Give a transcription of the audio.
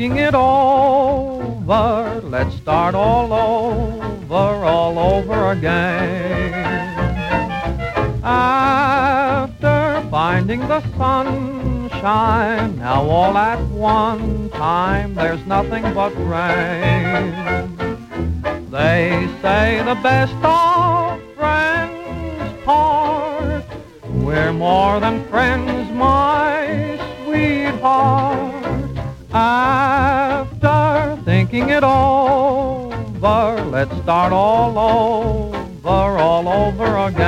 thinking it over. Let's start all over again. After finding the sunshine, now all at one time there's nothing but rain. They say the best of friends part. We're more than friends, my sweetheart. After thinking it over, let's start all over again.